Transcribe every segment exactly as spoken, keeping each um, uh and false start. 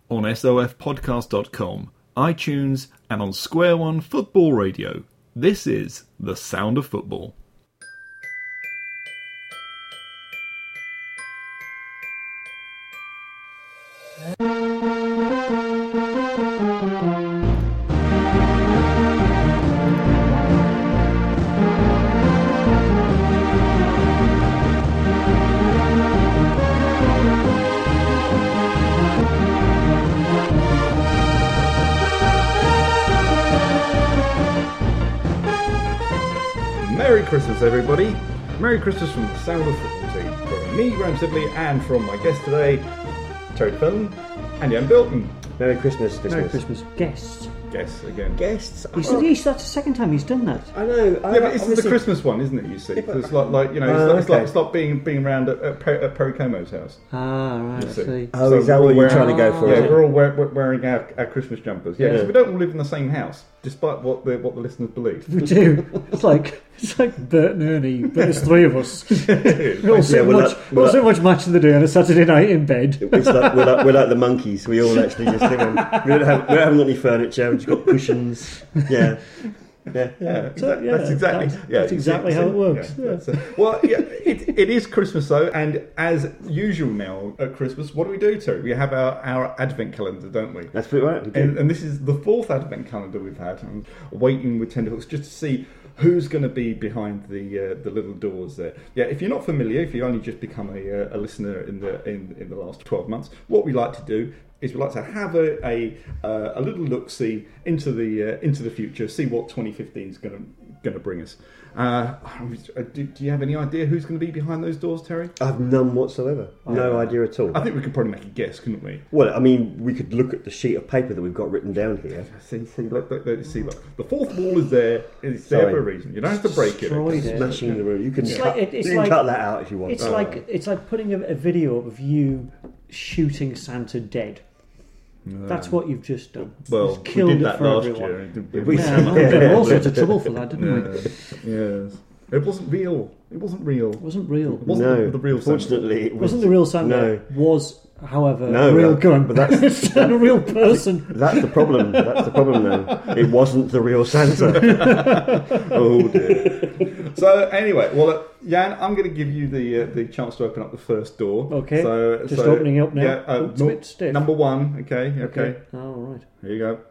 on S O F podcast dot com, iTunes, and on Square One Football Radio. This is The Sound of Football. Merry Christmas, everybody. Merry Christmas from the Sound of Football team. From me, Graham Sibley, and from my guest today, Terry Fellon and Jan Bilton. Merry Christmas, listeners. Merry Christmas. Guests. Guests again. Guests. He's, Oh, he's, that's the second time he's done that. I know. I, Yeah, but this is the obviously- Christmas one, isn't it? You see, Yeah, but- it's like, like you know, it's, Oh, like, it's, like, okay. it's like being being around at, at, Per- at Perry Como's house. Ah, right, You I see. see. Oh, So is that we're what you're wearing- trying to go for? Yeah, is it? we're all wear, we're wearing our, our Christmas jumpers. Yeah, Yeah. because we don't all live in the same house, despite what the what the listeners believe. We do. It's like it's like Bert and Ernie, but there's three of us. We all sit Yeah, and we're watch, like- we all we're sit and watch Match of the Day on a Saturday night in bed. It's like, we're, like, we're like the monkeys. We all actually just live on. We don't have. We haven't got any furniture. We've just got cushions. Yeah. Yeah. Yeah, So, exa- yeah, that's exactly. that's- yeah, that's exactly see- how it see- works, yeah, yeah. that's, uh, well, yeah, it, it is Christmas though, and as usual now at Christmas, what do we do, Terry? We have our, our Advent calendar, don't we? That's pretty right. We do. And, and this is the fourth Advent calendar we've had. I'm waiting with tenterhooks just to see who's going to be behind the uh, the little doors there. Yeah, if you're not familiar, if you only just become a, uh, a listener in the in, in the last twelve months, what we like to do is we like to have a a, uh, a little look see into the uh, into the future, see what twenty fifteen is going to going to bring us. Uh, do, do you have any idea who's going to be behind those doors, Terry? I have none whatsoever. No idea at all. I think we could probably make a guess, couldn't we? Well, I mean, we could look at the sheet of paper that we've got written down here. See, see, look, look, look, see, look. The fourth wall is there. It's there Sorry. for a reason. You don't have to break it. Destroyed it. Smashing the room. You can, It's cut, like- it- it's you can like- cut that out if you want. It's Oh. like it's like putting a, a video of you shooting Santa dead. That's what you've just done. Well, You've killed we did it that for last everyone. year. Didn't we? We- Yeah, we got all sorts of trouble for that, didn't we? Yeah. Yes. It wasn't real. It wasn't real. It wasn't real. It wasn't no, the, the real Santa. Unfortunately, it It was, wasn't the real Santa. No. Was, however, No, a real that- gun. but that's- It's not a real person. That's the problem. That's the problem, though. It wasn't the real Santa. Oh dear. So anyway, well, uh, Jan, I'm going to give you the uh, the chance to open up the first door. Okay. So Just so, opening up now. Yeah. Uh, Oh, it's a no- bit stiff. Number one. Okay. Okay. Oh, right. Here you go.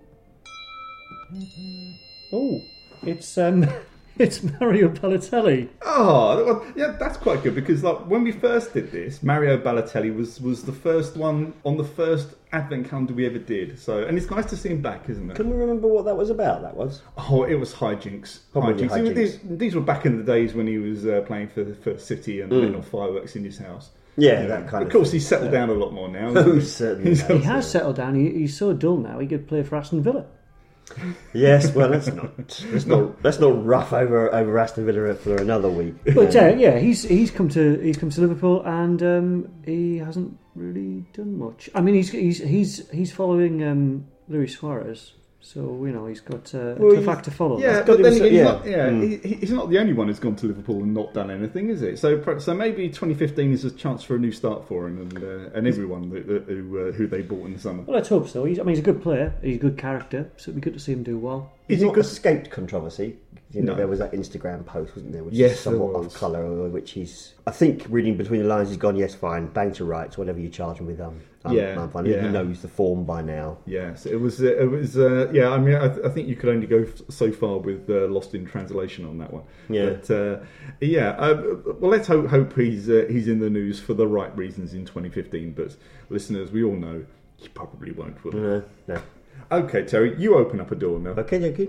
Oh, it's um, it's Mario Balotelli. Oh, well, yeah, that's quite good because like when we first did this, Mario Balotelli was was the first one on the first Advent calendar we ever did. So, and it's nice to see him back, isn't it? Can we remember what that was about? That was. Oh, it was hijinks. Probably hijinks. These, these were back in the days when he was uh, playing for for City and Mm. laying off fireworks in his house. Yeah, that kind Of of. course, thing. he's settled down a lot more now. Oh, Isn't he? certainly. He's- has. He has settled down. He, he's so dull now. He could play for Aston Villa. Yes, well, let's not let's not let's not rough over over Aston Villa for another week. But uh, yeah, he's he's come to he's come to Liverpool and um, he hasn't really done much. I mean, he's he's he's he's following um, Luis Suarez, so you know he's got uh, Well, a he's- fact to follow. Yeah, got but him then so- he's yeah. not. Yeah, Mm. he, he's not the only one who's gone to Liverpool and not done anything, is it? So, per- so maybe twenty fifteen is a chance for a new start for him and uh, and everyone that, that, who uh, who they bought in the summer. Well, let's hope so. He's, I mean, he's a good player. He's a good character, so it'd be good to see him do well. He's Is it not good? escaped controversy. You know, No. there was that Instagram post, wasn't there, which Yes, is somewhat there off was. colour, which he's. I think reading between the lines, he's gone. Yes, fine, bang to rights, whatever you charge him with. Um, I'm, Yeah, I'm fine. yeah. He knows the form by now. Yes, it was. Uh, it was. Uh, yeah, I mean, I, th- I think you could only go f- so far with uh, Lost in Translation on that one. Yeah. But uh, yeah. Uh, well, let's hope, hope he's uh, he's in the news for the right reasons in twenty fifteen. But listeners, we all know he probably won't. Will he? No, no. Okay, Terry, you open up a door now. Okay, okay.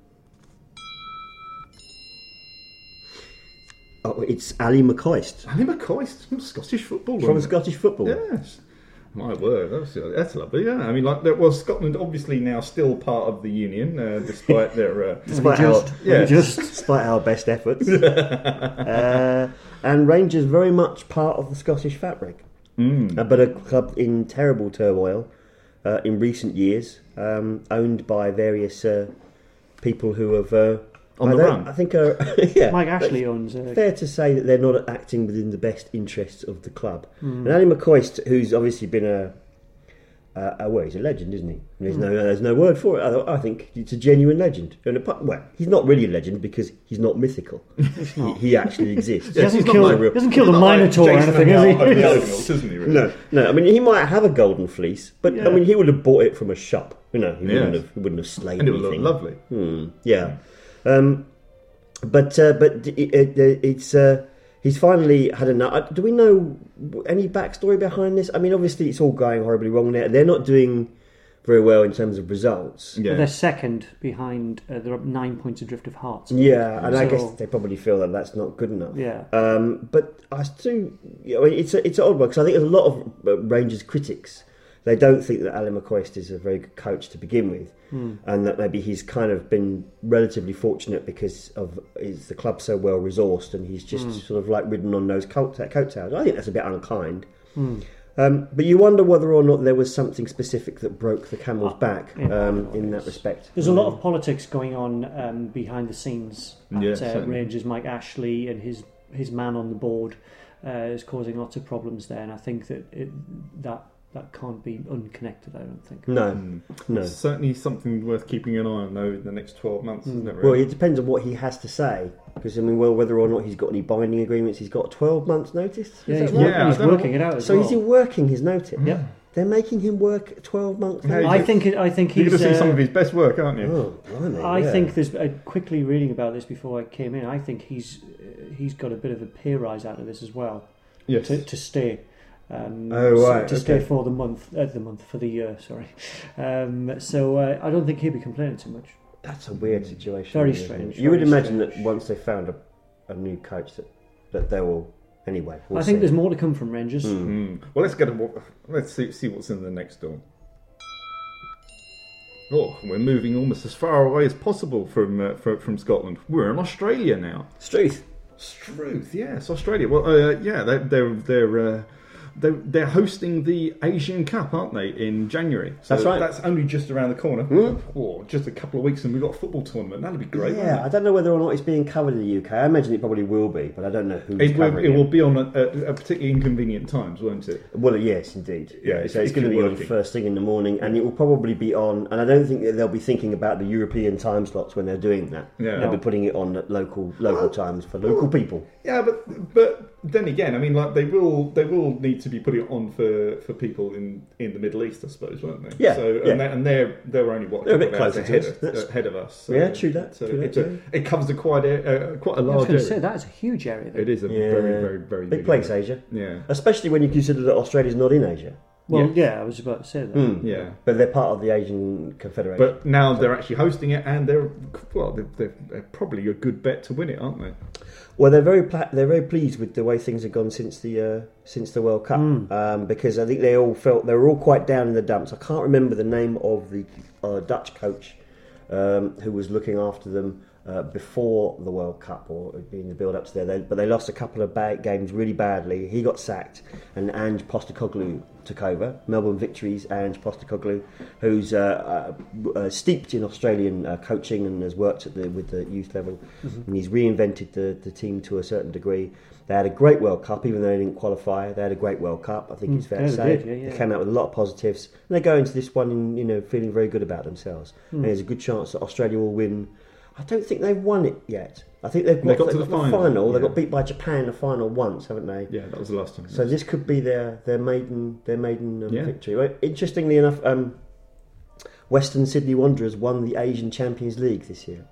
Oh, it's Ali McCoist Ali McCoist from Scottish football. from wasn't it? Scottish football. Yes. My word, that's, that's lovely. Yeah, I mean, like, there was Scotland obviously now still part of the Union, uh, despite their. Uh, Despite Only our, just, yeah. only just. despite our best efforts. uh, and Rangers very much part of the Scottish fabric. mm. Uh, but a club in terrible turmoil uh, in recent years, um, owned by various uh, people who have uh, On I the don't- run. I think are yeah. Mike Ashley owns. Uh, Fair to say that they're not acting within the best interests of the club. mm. And Ali McCoist, who's obviously been a Uh, uh, well, he's a legend, isn't he? There's no, there's no word for it. I, I think it's a genuine legend. And apart, well, he's not really a legend because he's not mythical. He, he actually exists. He hasn't he's not killed, like- he hasn't killed a He's not like Minotaur or Jason anything, has Momoa of the he? Argonauts, isn't he? Really? No, no. I mean, he might have a golden fleece, but Yeah. I mean, he would have bought it from a shop. You know, he Yes. wouldn't have. He wouldn't have slain And it would look anything. lovely. Hmm, yeah, um, but uh, but it, it, it, it's uh, he's finally had enough. Do we know any backstory behind this? I mean, obviously, it's all going horribly wrong there. They're not doing very well in terms of results. Yeah. Well, they're second behind. Uh, they're up nine points adrift of Hearts. Yeah, and I So- guess they probably feel that that's not good enough. Yeah. Um, but I still, you know, it's a, it's an odd one because I think there's a lot of uh, Rangers critics. They don't think that Alan McCoist is a very good coach to begin with, Hmm. and that maybe he's kind of been relatively fortunate because of is the club so well resourced, and he's just Hmm. sort of like ridden on those coat coattails. I think that's a bit unkind. Hmm. Um, but you wonder whether or not there was something specific that broke the camel's Uh, back yeah. um, in that respect. There's a lot of politics going on um, behind the scenes at Yeah, uh, certainly. Rangers. Mike Ashley and his his man on the board uh, is causing lots of problems there, and I think that it, that that can't be unconnected. I don't think. No, Mm. no. It's certainly something worth keeping an eye on, though, in the next twelve months, isn't it? Well, Really? it depends on what he has to say. Because, I mean, well, whether or not he's got any binding agreements, he's got twelve months' notice. Is Yeah, that he's, right? Yeah, working, I he's don't know working it out as So well. is he working his notice? Yep. They're making him work twelve months' Yeah, notice? I think it, I think You're he's. going to see uh, some of his best work, aren't you? Oh, blimey, I yeah. think there's uh, quickly reading about this before I came in. I think he's uh, he's got a bit of a pay rise out of this as well Yes. to, to stay. Um, Oh, so- right, to stay okay. for the month, uh, the month for the year. Sorry. Um, so uh, I don't think he'll be complaining too much. That's a weird situation. Very isn't it? strange, You would very imagine strange. that once they found a, a new coach, that, that they will. Anyway, we'll I think see. there's more to come from Rangers. Mm. Well, let's get to, let's see, see what's in the next door. Oh, we're moving almost as far away as possible from uh, from, from Scotland. We're in Australia now. Struth. Struth, yes, Australia. Well, uh, yeah, they're they're they're, uh, they're they're hosting the Asian Cup, aren't they, in January? So That's right. That's only just around the corner. Hmm. Oh, just a couple of weeks, and we've got a football tournament. That'll be great. Yeah, I won't don't know whether or not it's being covered in the U K. I imagine it probably will be, but I don't know who's it? It will, covering it will be on a, a, a particularly inconvenient times, won't it? Well, yes, indeed. Yeah, Yeah, if- so it's if going to you're be on working. first thing in the morning, and it will probably be on. And I don't think that they'll be thinking about the European time slots when they're doing that. Yeah. They'll be putting it on at local local times for local people. Yeah, but but then again, I mean, like they will they will need to be putting it on for, for people in, in the Middle East, I suppose, won't they? Yeah, So yeah. and, they, and they're they're only what They're a bit couple of hours closer to ahead us. of, That's- ahead of us. So, Yeah, true that, So true it's that, a, it covers a quite a, uh, quite a I was large going to area. say that is a huge area. There. It is a Yeah. very very very Big big place, area. Asia. Yeah, Especially when you consider that Australia's not in Asia. Well, Yeah. yeah, I was about to say that. Hmm. yeah. But they're part of the Asian Confederation. But now they're actually hosting it, and they're well, they're, they're, they're probably a good bet to win it, aren't they? Well, they're very pla- they're very pleased with the way things have gone since the uh, since the World Cup, Mm. um, because I think they all felt they were all quite down in the dumps. I can't remember the name of the uh, Dutch coach um, who was looking after them uh, before the World Cup or in the build up to there. They, but they lost a couple of bad games really badly. He got sacked, and Ange Postecoglou took over. Melbourne Victories, Ange Postecoglou, who's uh, uh, uh, steeped in Australian uh, coaching and has worked at the with the youth level, and he's reinvented the, the team to a certain degree. They had a great World Cup, even though they didn't qualify. They had a great World Cup. I think Mm, it's fair yeah, to they say. did, yeah, yeah. They came out with a lot of positives, and they go into this one, you know, feeling very good about themselves. And there's a good chance that Australia will win. I don't think they've won it yet. I think they've They got, got to they've the got final, They yeah. got beat by Japan in the final once, haven't they? Yeah, that was the last time. So this could be their their maiden their maiden um, Yeah. victory. Well, interestingly enough, um, Western Sydney Wanderers won the Asian Champions League this year,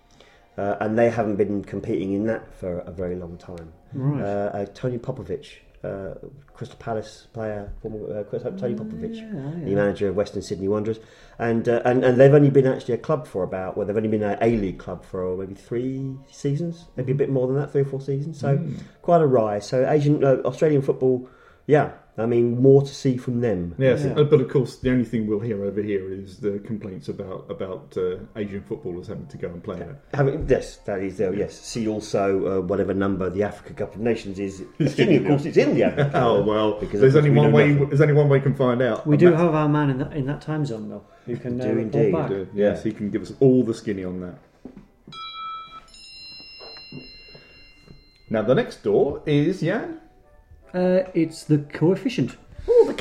uh, and they haven't been competing in that for a very long time. Right. Uh, uh, Tony Popovich, uh, Crystal Palace player, former uh, Crystal- Tony Popovich, Yeah, the yeah. manager of Western Sydney Wanderers, and uh, and and they've only been actually a club for about well, they've only been a A League club for maybe three seasons, maybe a bit more than that, three or four seasons. So Mm. quite a rise. So Asian uh, Australian football, yeah. I mean, more to see from them. Yes, Yeah. uh, but of course, the only thing we'll hear over here is the complaints about about uh, Asian footballers having to go and play there. Having, yes, that is there. Yes, see also uh, whatever number the Africa Cup of Nations is. Assuming, of course, it's in the Africa Cup. Oh well, Because there's of only course we one know way. nothing. There's only one way you can find out. We and do that- have our man in that in that time zone though, who can uh, Do report indeed. back. Uh, yes, he can give us all the skinny on that. Now the next door is Jan. Uh, it's the coefficient. Oh, the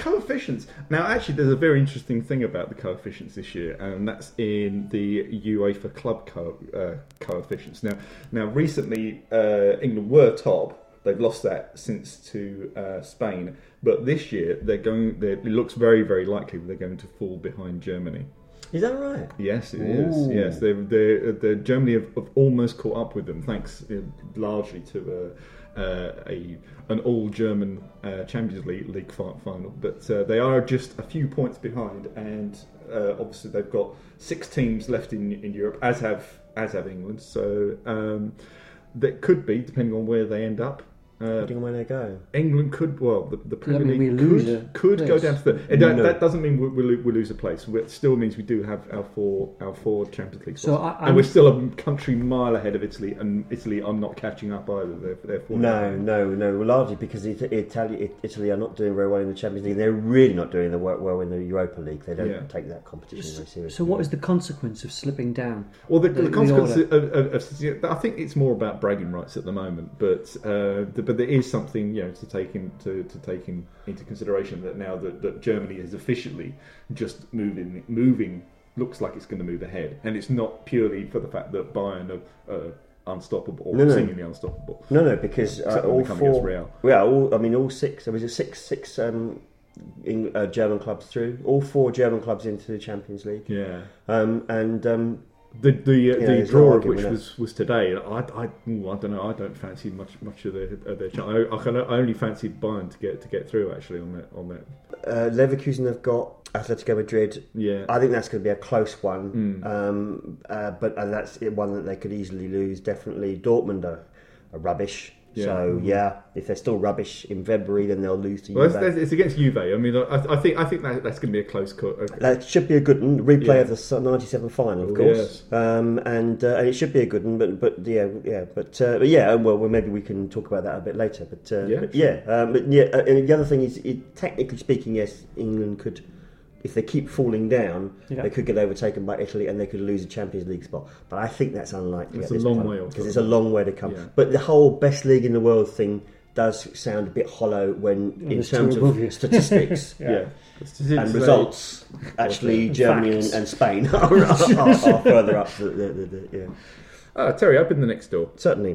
coefficients. Now, actually, there's a very interesting thing about the coefficients this year, and that's in the UEFA club co- uh, coefficients. Now, now recently, uh, England were top. They've lost that since to uh, Spain, but this year they're going. They're, it looks very, very likely they're going to fall behind Germany. Is that right? Yes, it Ooh. is. Yes, they they they Germany have, have almost caught up with them, thanks uh, largely to uh, uh, a an all German uh, Champions League league fi- final. But uh, they are just a few points behind, and uh, obviously they've got six teams left in in Europe, as have as have England. So um, that could be, depending on where they end up. Uh, Depending on where they go. England could, well, the, the Premier mean League we lose could, a could go place? down to the. It don't, No. That doesn't mean we, we, we lose a place. It still means we do have our four our four Champions League So spots. I- and we're I'm- still a country mile ahead of Italy, and Italy are not catching up either. They're, they're falling No, behind. no, no. Largely because It- Italy, Italy are not doing very well in the Champions League. They're really not doing the work well in the Europa League. They don't Yeah. take that competition very seriously. So what is the consequence of slipping down? Well, the, The- the the consequence order. of, of, of, I think it's more about bragging rights at the moment, but uh, the, but there is something, you know, to take in, to, to take in, into consideration that now that, that Germany is officially just moving moving looks like it's going to move ahead, and it's not purely for the fact that Bayern are uh, unstoppable or No, no. seemingly unstoppable. No, no, because uh, Except when all they come against four. Real. Yeah, all, I mean, all six. There was a six, six um, in, uh, German clubs through. All four German clubs into the Champions League. Yeah. Um, and um, The the, uh, Yeah, the there's no draw of argument which with was, was today. I I, ooh, I don't know. I don't fancy much much of their of their chance. I, I, can, I only fancied Bayern to get to get through actually on that on that. uh, Leverkusen have got Atletico Madrid. Yeah. I think that's going to be a close one, Mm. um, uh, but uh, that's one that they could easily lose. Definitely, Dortmund are, are rubbish. Yeah. So yeah, if they're still rubbish in February, then they'll lose to Well, Juve. it's, it's against Juve. I mean, I, I think I think that, that's going to be a close cut. Okay. That should be a good one. Replay Yeah. of the ninety-seven final, of Oh, course, yes. um, and uh, and it should be a good one. But but yeah, yeah, but, uh, but yeah. Well, well, maybe we can talk about that a bit later. But uh, Yeah, but sure. yeah, um, but yeah. Uh, and the other thing is, it, technically speaking, yes, England could, if they keep falling down, Yeah. they could get overtaken by Italy and they could lose a Champions League spot. But I think that's unlikely. It's at a this long point, way off. because it's a long way to come. Yeah. But the whole best league in the world thing does sound a bit hollow when, in there's terms two above of you. statistics. Yeah. And results, actually, And Germany and, facts. and Spain are, are, are, are further up. The, the, the, the, yeah, Uh, Terry, open the next door. certainly.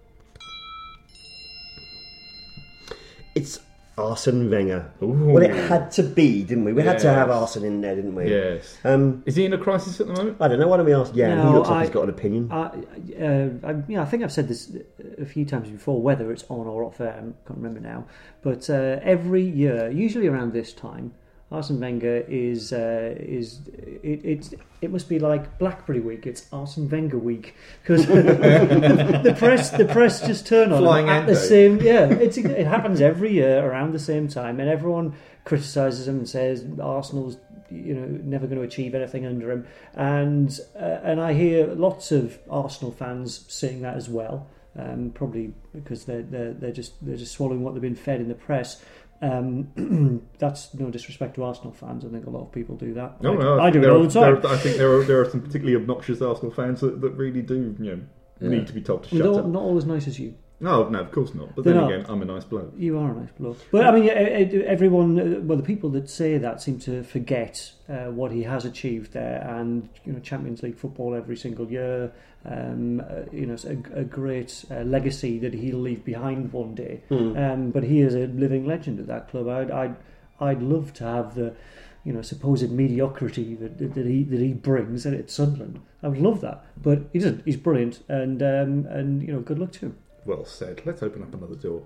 It's Arsene Wenger. Ooh. Well, it had to be, didn't we? We had to have Yes. Arsene in there, didn't we? Yes. Um, Is he in a crisis at the moment? I don't know. Why don't we ask Jan? he No, looks like I- he's got an opinion. I, uh, I, yeah, I think I've said this a few times before, whether it's on or off air, I can't remember now. But uh, every year, usually around this time, Arsene Wenger is uh, is it, it it must be like BlackBerry Week. It's Arsene Wenger Week because the, the press the press just turn on Flying him at ant the day. same yeah. It's it happens every year around the same time, and everyone criticises him and says Arsenal's you know never going to achieve anything under him. And uh, and I hear lots of Arsenal fans saying that as well. Um, probably because they're, they're they're just they're just swallowing what they've been fed in the press. Um, that's no disrespect to Arsenal fans. I think a lot of people do that. No, I, no, I do it there all are- the time. there are- I think there are there are some particularly obnoxious Arsenal fans that, that really do, you know, Yeah. need to be told to shut not, up. not all as nice as you. No, no, of course not. But They're then not. again, I'm a nice bloke. You are a nice bloke. But I mean, e- e- everyone, uh, well, the people that say that seem to forget uh, what he has achieved there, and you know, Champions League football every single year. Um, uh, you know, it's a, a great uh, legacy that he'll leave behind one day. Hmm. Um, but he is a living legend at that club. I'd, I'd, I'd love to have the, you know, supposed mediocrity that, that, that he that he brings at Sunderland. I would love that, but he doesn't. He's brilliant, and um, and you know, good luck to him. Well said. Let's open up another door.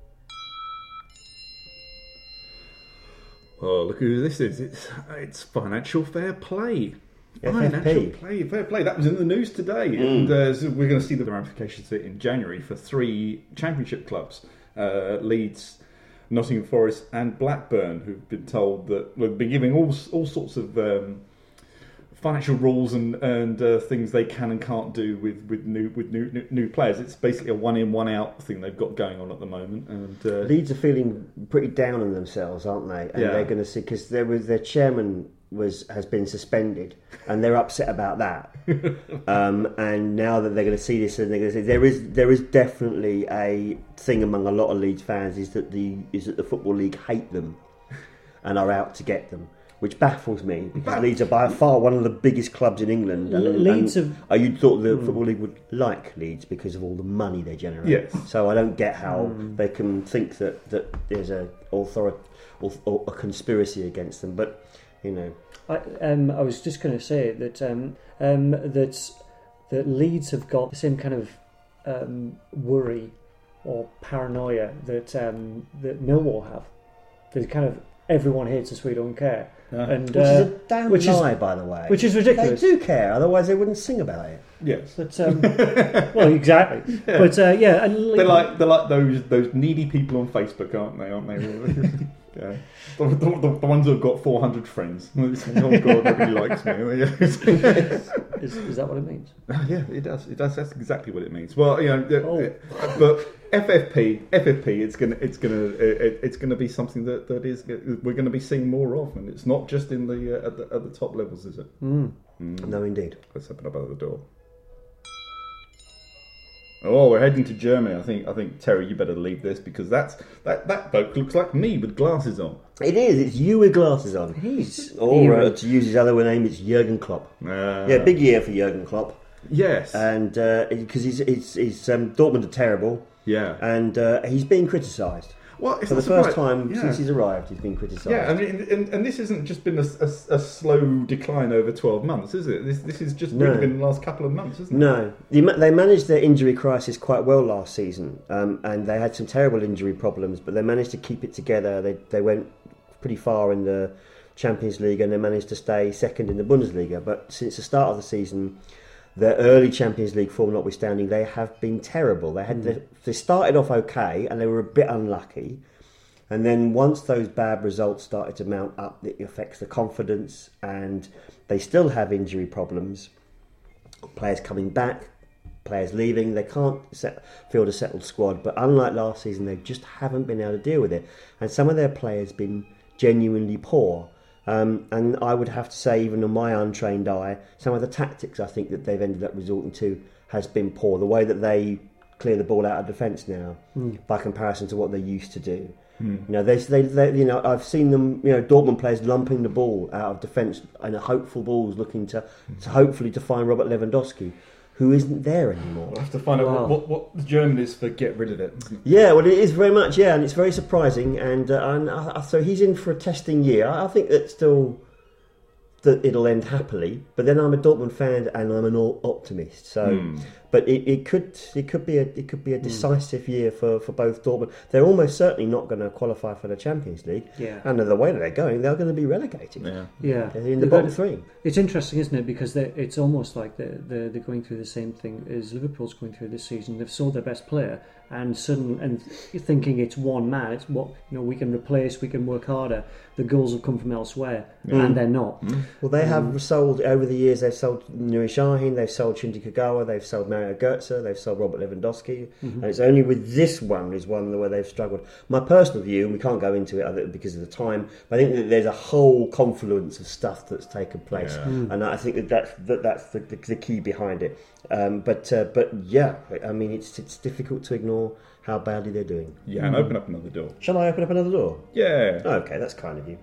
Oh, look who this is. It's it's financial fair play. F F P. Financial play, fair play. That was in the news today. And uh, so we're going to see the ramifications of it in January for three championship clubs. Uh, Leeds, Nottingham Forest and Blackburn, who've been told that we've been giving all all sorts of um, financial rules and and uh, things they can and can't do with, with new with new, new new players. It's basically a one in one out thing they've got going on at the moment. And uh, Leeds are feeling pretty down on themselves, aren't they? And Yeah. they're going to see, because there was their chairman was has been suspended, and they're upset about that. um, and now that they're going to see this, and they're going to see there is there is definitely a thing among a lot of Leeds fans is that the is that the Football League hate them. and are out to get them, which baffles me because But- Leeds are by far one of the biggest clubs in England. And, Le- Leeds and have- uh, you'd thought the Football League would like Leeds because of all the money they generate. Yes. So I don't get how they can think that, that there's a author or, or a conspiracy against them. But you know, I, um, I was just going to say that um, um, that that Leeds have got the same kind of um, worry or paranoia that um, that Millwall have. There's kind of everyone hates us, we don't care, and which uh, is a damn which is- lie, by the way. which is ridiculous. They do care, otherwise they wouldn't sing about it. Yes. But um, well, exactly. But uh, yeah, and Le- They're like they're like those those needy people on Facebook, aren't they? Aren't they? Really? Yeah. The, the, the, the ones who've got four hundred friends. Oh God, nobody likes me. is, is that what it means? Yeah, it does. It does. That's exactly what it means. Well, you know, Oh. but F F P, F F P, it's gonna, it's gonna, it, it's gonna be something that, that is we're going to be seeing more of, and it's not just in the uh, at the at the top levels, is it? Mm. No, indeed. Let's open up another door. Oh, we're heading to Germany. I think. I think Terry, you better leave this because that's that that bloke looks like me with glasses on. It is. It's you with glasses on. He's Or uh, evil. to use his other name, it's Jurgen Klopp. Uh, Yeah, big year for Jurgen Klopp, Yes. and because he's, he's, he's um, Dortmund are terrible, yeah. and uh, he's being criticised Well, it's for the not first surprising. time Yeah. since he's arrived. He's been criticised. Yeah, I mean, and, and this hasn't just been a, a, a slow decline over twelve months, is it? This this has just No. really been in the last couple of months, isn't it? No, they, ma- they managed their injury crisis quite well last season, um, and they had some terrible injury problems, but they managed to keep it together. They they went pretty far in the Champions League, and they managed to stay second in the Bundesliga. But since the start of the season, their early Champions League form notwithstanding, they have been terrible. They had the, they started off okay, and they were a bit unlucky. And then once those bad results started to mount up, it affects the confidence, and they still have injury problems. Players coming back, players leaving. They can't set, field a settled squad. But unlike last season, they just haven't been able to deal with it. And some of their players been genuinely poor. Um, and I would have to say, even on my untrained eye, some of the tactics I think that they've ended up resorting to has been poor. The way that they clear the ball out of defence now, mm. by comparison to what they used to do. Mm. You know, they, they, they, you know, I've seen them. You know, Dortmund players lumping the ball out of defence and hopeful balls, looking to, mm. to hopefully to find Robert Lewandowski, who isn't there anymore. We'll have to find Wow. out what, what, what German is for get rid of it. Yeah, well, it is very much. Yeah, and it's very surprising. And uh, and uh, so he's in for a testing year. I, I think that still that it'll end happily. But then I'm a Dortmund fan and I'm an all optimist. So. Mm. But it, it could it could be a it could be a decisive mm. year for, for both Dortmund. They're almost certainly not going to qualify for the Champions League. Yeah. And the way that they're going, they're going to be relegated. Yeah. Yeah. They're in the bottom three. It's interesting, isn't it? Because it's almost like they're, they're, they're going through the same thing as Liverpool's going through this season. They've sold their best player, and suddenly, and thinking it's one man, it's what you know we can replace, we can work harder. The goals have come from elsewhere, mm. and they're not. Mm. Well, they have um, sold over the years. They've sold Nuri Sahin, they've sold Shinji Kagawa, they've sold Mario Götze, they've sold Robert Lewandowski, mm-hmm. and it's only with this one is one where they've struggled. My personal view, and we can't go into it because of the time, but I think that there's a whole confluence of stuff that's taken place, yeah. mm. and I think that that's that, that's the, the, the key behind it. Um, but uh, but yeah, I mean it's it's difficult to ignore how badly they're doing. Yeah, and open up another door. Shall I open up another door? Yeah. Okay, that's kind of you.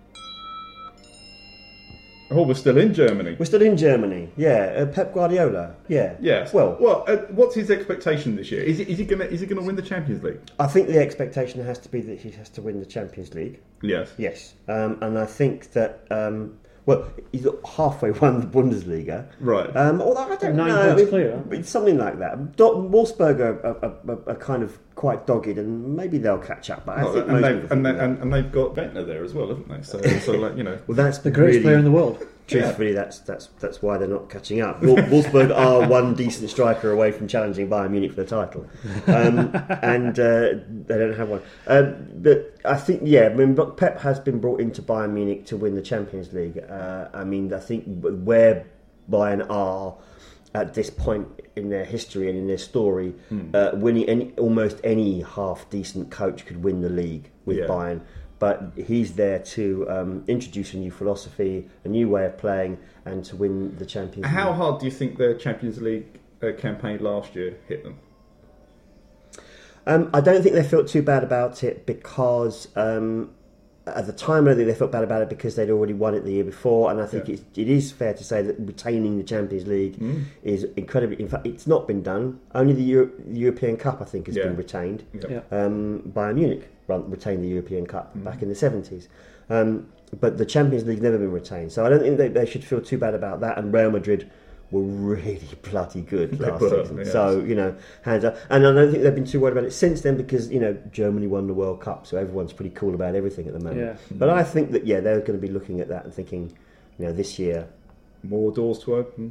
Oh, we're still in Germany. We're still in Germany. Yeah, uh, Pep Guardiola. Yeah. Yes. Well, well, uh, what's his expectation this year? Is he, is he gonna is he gonna win the Champions League? I think the expectation has to be that he has to win the Champions League. Yes. Yes. Um, and I think that um, well, he's halfway won the Bundesliga. Right. Um, although I don't Nine know, points it, clear. it's something like that. Do- Wolfsburg are, are, are, are kind of quite dogged, and maybe they'll catch up. But I Oh, think and, most they've, people and, they, think that. and, and they've got Ventnor there as well, haven't they? So, so like you know. Well, that's The greatest really, player in the world. Truthfully, that's that's that's why they're not catching up. Wol- Wolfsburg are one decent striker away from challenging Bayern Munich for the title, um, and uh, they don't have one. Um, but I think, yeah, I mean, Pep has been brought into Bayern Munich to win the Champions League. Uh, I mean, I think where Bayern are at this point in their history and in their story, mm. uh, winning any, almost any half decent coach could win the league with yeah. Bayern. But he's there to um, introduce a new philosophy, a new way of playing, and to win the Champions League. How hard do you think their Champions League uh, campaign last year hit them? Um, I don't think they felt too bad about it because um, at the time, I don't think they felt bad about it because they'd already won it the year before, and I think Yeah. it's, it is fair to say that retaining the Champions League Mm. is incredibly. In fact, it's not been done. Only the, Euro, the European Cup, I think, has Yeah. been retained. Yeah. Yeah. Um, Bayern Munich run- retained the European Cup Mm. back in the seventies. Um, but the Champions League never been retained. So I don't think they, they should feel too bad about that. And Real Madrid were really bloody good They last were, season. yes. So, you know, hands up. And I don't think they've been too worried about it since then because, you know, Germany won the World Cup. So everyone's pretty cool about everything at the moment. Yeah. But I think that, yeah, they're going to be looking at that and thinking, you know, this year. More doors to open.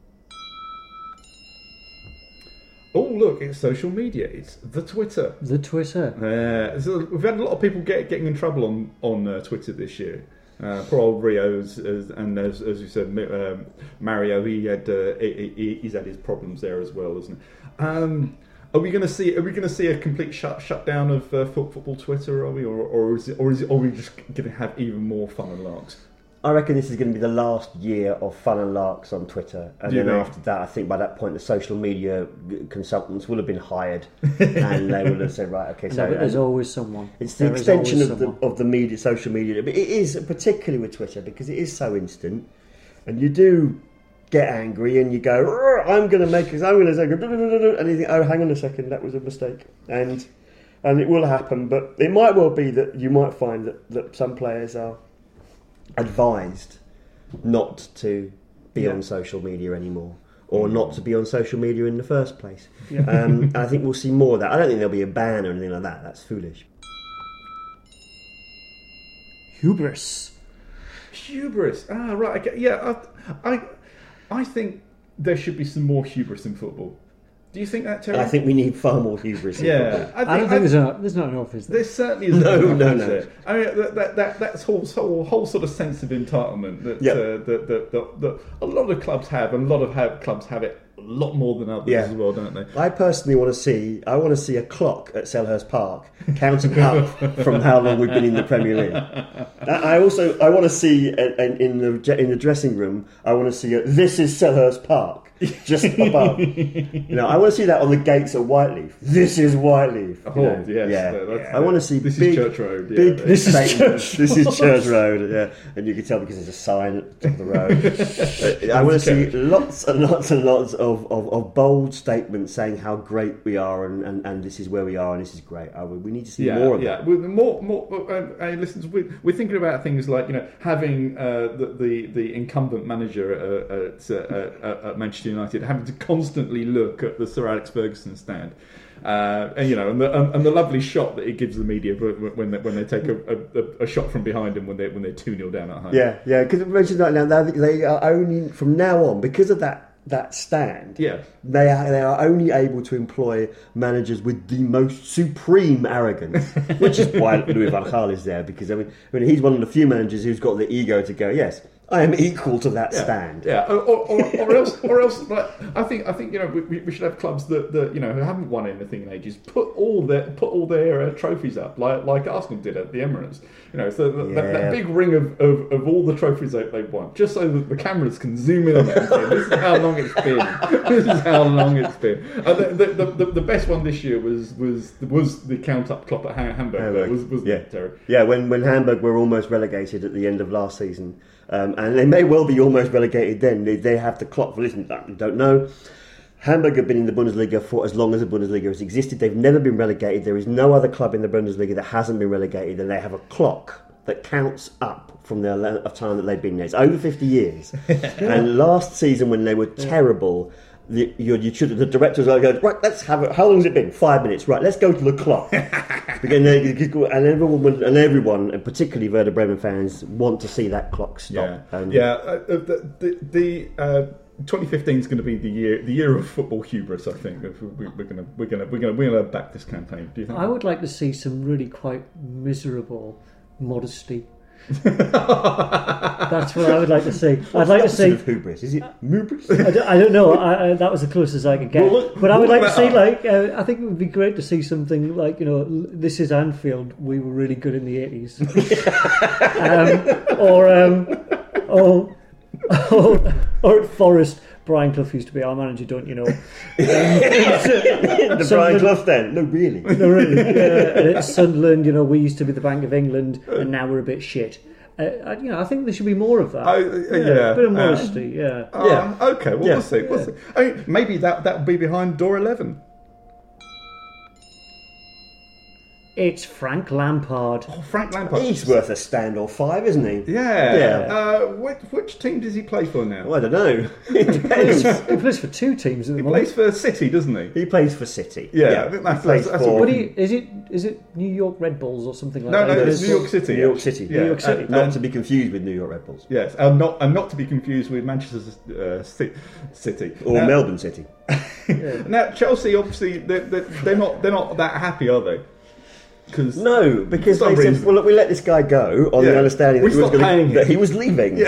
Oh, look, it's social media. It's the Twitter. The Twitter. Uh, so we've had a lot of people get, getting in trouble on, on uh, Twitter this year. Uh, poor old Rio, as, as, and as, as you said, um, Mario, he had uh, he, he- he's had his problems there as well, isn't it? Um, are we going to see? Are we going to see a complete shut shutdown of uh, fo- football Twitter? Are we, or, or is it, or is it, or are we just going to have even more fun and larks? I reckon this is going to be the last year of fun and larks on Twitter, and Do you then think? after that, I think by that point the social media consultants will have been hired, and they would have said, right, okay, so No, but there's and always someone. it's the There is extension always of the someone. of the media, social media, but it is particularly with Twitter because it is so instant, and you do get angry and you go, "Rrr, I'm going to make this, I'm going to say, and you think, oh, hang on a second, that was a mistake, and and it will happen, but it might well be that you might find that, that some players are advised not to be Yeah. on social media anymore, or not to be on social media in the first place. Yeah. Um, and I think we'll see more of that. I don't think there'll be a ban or anything like that. That's foolish. Hubris. Hubris. Ah, right. Okay. Yeah, I, I, I think there should be some more hubris in football. Do you think that, Terry? I think we need far more hubris. In Yeah, football. I, think, I don't think there's not, there's not enough, is there? There certainly isn't. No, enough, no, is no. there? I mean, that, that, that that's whole, whole whole sort of sense of entitlement that Yeah. uh, that, that, that that a lot of clubs have, and a lot of have, clubs have it a lot more than others Yeah. as well, don't they? I personally want to see. I want to see a clock at Selhurst Park counting up from how long we've been in the Premier League. I I also I want to see uh, in in the in the dressing room. I want to see a, this is Selhurst Park just above. You know, I want to see that on the gates at Whiteleaf. This is Whiteleaf. you Oh, know. yes, yeah. that- that's- I want to see this big, is Church Road. Yeah, big yeah. This is statements. Church This is Church Road. Yeah, and you can tell because there's a sign at the top of the road. I want to see lots and lots and lots of, of, of bold statements saying how great we are and, and, and this is where we are and this is great. I, we need to see Yeah, more of yeah. that. With more, more. Uh, uh, listen, we, we're thinking about things like you know having uh, the, the the incumbent manager at, uh, at, at Manchester United having to constantly look at the Sir Alex Ferguson stand, uh, and you know, and the and, and the lovely shot that he gives the media when they, when they take a, a, a shot from behind him when they when they're two nil down at home. Yeah, yeah. Because mention that now, they they are only from now on because of that that stand. Yeah. They are they are only able to employ managers with the most supreme arrogance, which is why Louis van Gaal is there. Because I mean, I mean, he's one of the few managers who's got the ego to go, yes, I am equal to that Yeah, stand. yeah, or, or, or else, or else, like I think, I think you know, we, we should have clubs that, that you know who haven't won anything in ages put all their put all their uh, trophies up, like like Arsenal did at the Emirates. You know, so that, that, that Yeah. big ring of, of, of all the trophies they, they've won, just so that the cameras can zoom in on it and say, this is how long it's been. This is how long it's been. Uh, the, the, the, the best one this year was was was the count up Klopp at Ha- Hamburg. Hamburg. Was was Yeah. Terry. Yeah, when, when Hamburg were almost relegated at the end of last season, um, and they may well be almost relegated then, they, they have the clock for listen, I don't know. Hamburg have been in the Bundesliga for as long as the Bundesliga has existed. They've never been relegated. There is no other club in the Bundesliga that hasn't been relegated, and they have a clock that counts up from the amount of time that they've been there. It's over fifty years. And last season, when they were terrible, the, you, you should, the director was like, going, right, let's have it. How long has it been? Five minutes. Right, let's go to the clock. Because they, and everyone, would- and everyone, and particularly Werder Bremen fans, want to see that clock stop. Yeah, Um, yeah. Uh, the the, the uh, twenty fifteen is going to be the year the year of football hubris. I think If we- we're going to we're going to we're going to we're going to back this campaign. Do you think? I would like to see some really quite miserable modesty. That's what I would like to see. I'd like to see. Of hubris. Is it hubris? I don't, I don't know. I, I, that was the closest I could get. Well, look- but I would look like to that see, up. like, uh, I think it would be great to see something like, you know, l- this is Anfield. We were really good in the eighties, um, or um, or or, or at Forest, Brian Clough used to be our manager, don't you know? the Brian Clough then? No, really. No, really. Uh, and at Sunderland, you know, we used to be the Bank of England, and now we're a bit shit. Uh, I, you know, I think there should be more of that. Oh, uh, yeah. A bit of Uh, modesty, yeah. Uh, Yeah. Okay, well, Yeah. we'll see. We'll Yeah. see. I mean, maybe that that will be behind door eleven. It's Frank Lampard. Oh, Frank Lampard. He's worth a stand or five, isn't he? Yeah. Yeah. Uh, which, which team does he play for now? Well, I don't know. It depends. He plays for two teams at the He moment. plays for City, doesn't he? He plays for City. Yeah, I think that's- he plays that's- that's for what But he, is it is it New York Red Bulls or something like No, that? no, It it's is. New York City. New York City. Yeah. New York City. And- Not and- to be confused with New York Red Bulls. Yes, and not and not to be confused with Manchester uh, Ci- City Or now, Melbourne City. Now Chelsea, obviously, they're, they're, they're not they're not that happy, are they? Because No, because For some they said, reason. well, look, we let this guy go on Yeah. the understanding We that he, was stopped gonna, paying him. that he was leaving.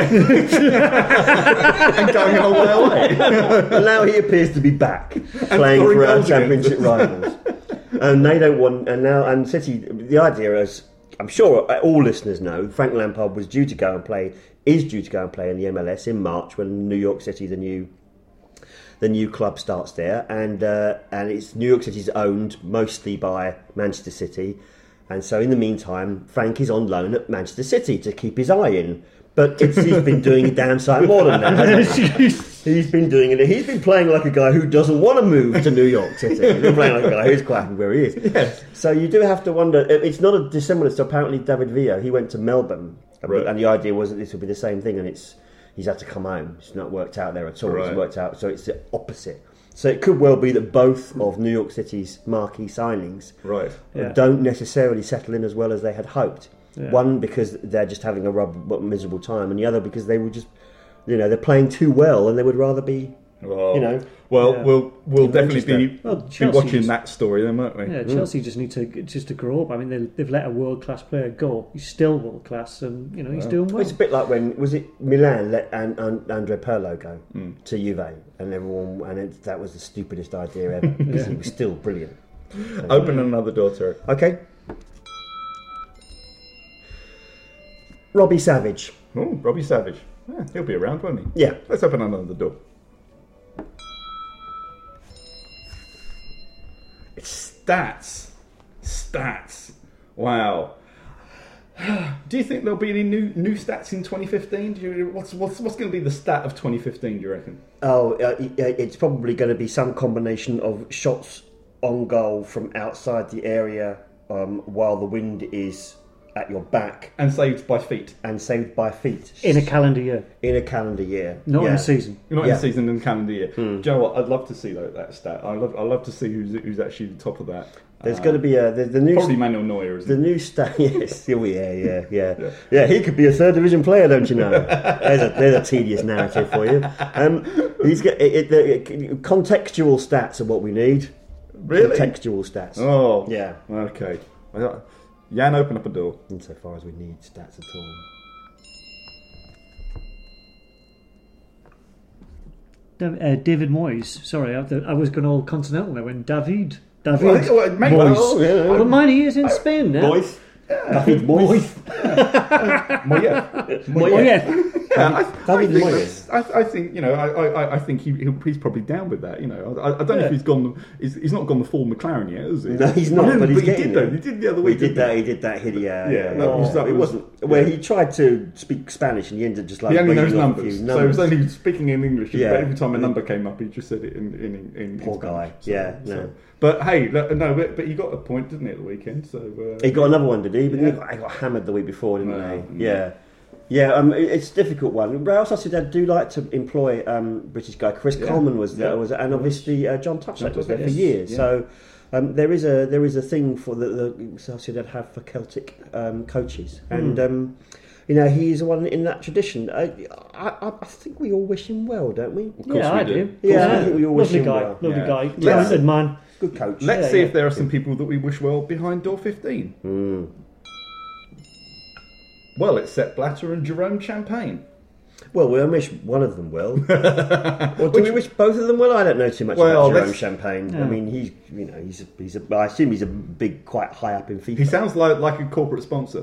and going all the way away. And now he appears to be back, playing scoring for our goals again. championship rivals. And they don't want, and now, and City, the idea is, I'm sure all listeners know, Frank Lampard was due to go and play, is due to go and play in the M L S in March when New York City, the new the new club starts there, and uh, and it's New York City's owned mostly by Manchester City, and so in the meantime, Frank is on loan at Manchester City to keep his eye in. But it's, he's been doing a damn sight more than that, hasn't he? He's been doing it. He's been playing like a guy who doesn't want to move to New York City. He's been playing like a guy who's quite happy where he is. Yes. So you do have to wonder. It's not a dissimilar to apparently David Villa. He went to Melbourne, Right. and the idea was that this would be the same thing, and it's he's had to come home. It's not worked out there at all. Right. It's worked out. So it's the opposite. So it could well be that both of New York City's marquee signings Right. Yeah. don't necessarily settle in as well as they had hoped. Yeah. One because they're just having a rub, miserable time, and the other because they were just, you know, they're playing too well, and they would rather be, Well, you know. well, Yeah. we'll we'll In definitely be, Well, be Chelsea watching just- that story then, won't we? Yeah, Chelsea just need to just to grow up. I mean, they, they've let a world class player go. He's still world class, and you know he's doing well. It's a bit like when was it Milan let an, an, Andre Pirlo go Mm. to Juve, and everyone, and it, that was the stupidest idea ever because he was still brilliant. Open another door, Terry. Okay, Robbie Savage. Oh, Robbie Savage. Yeah, he'll be around, won't he? Yeah, Let's open another door. It's stats. Stats. Wow. Do you think there'll be any new new stats in twenty fifteen? Do you, what's what's what's going to be the stat of twenty fifteen? Do you reckon? oh, uh, it- it's probably going to be some combination of shots on goal from outside the area um, while the wind is at your back And saved by feet. and saved by feet in a calendar year, in a calendar year, not in Yeah. a season. You're not Yeah. in season and calendar year. Do you know what? I'd love to see that, that stat. I love I love to see who's who's actually the top of that. There's Uh, going to be a the, the new probably Manuel Neuer, isn't The it? new stat, yes, oh, yeah, yeah, yeah, yeah. He could be a third division player, don't you know? There's a, there's a tedious narrative for you. Um, he's got it, it, it, contextual stats are what we need. Really? Contextual stats. Oh, Yeah, Okay. Well, Jan, open up a door. insofar as we need stats at all. Dav- Uh, David Moyes. Sorry, I, I was going all continental there when David. David Well, well, mate, Moyes. oh, yeah, yeah. But mind he is in Spain now. Boys, David Moyes. Moyes. Oh yeah. Yeah, I, I, David think Moyes. that's- I, I think you know. I, I, I think he, he'll- he's probably down with that. You know, I, I don't know Yeah. if he's gone. He's, he's not gone the full McLaren yet, has he? No, he's I not, know, but he's he getting did though. there. He did the other We week. did didn't that. He did that. Hit, yeah, Yeah, that was- that it was- wasn't where yeah. he tried to speak Spanish and he ended just like He only knows reading off a numbers, few so he was only speaking in English. Yeah. But every time a number came up, he just said it in in in. in Poor in guy. Spanish. Yeah, So- no. But hey, look, no, but, but he got a point, didn't he, at the weekend? So uh, He got another one, did he? But Yeah. he, got, he got hammered the week before, didn't Well, they? Yeah. Yeah, um, it- it's a difficult one. Real Sociedad do like to employ um, British guy. Chris Yeah. Coleman was there, Yeah. was, and obviously uh, John Touchett was there for Yes. years. Yeah. So um, there is a there is a thing for the, the Sociedad have for Celtic um, coaches, and um, you know he's one in that tradition. I, I, I think we all wish him well, don't we? course Yeah, I we do. do. Yeah, I think we all wish lovely him guy, well. lovely Yeah. guy, Let's- talented man. Good coach. let's Yeah, see yeah. if there are some people that we wish well behind door fifteen. Mm. Well, it's Sepp Blatter and Jerome Champagne. Well, we wish one of them well. Or do we wish both of them well? I don't know too much Well, about Jerome let's- Champagne. No. I mean, he's you know he's a, he's a, I assume he's a big, quite high up in FIFA. He sounds like like a corporate sponsor.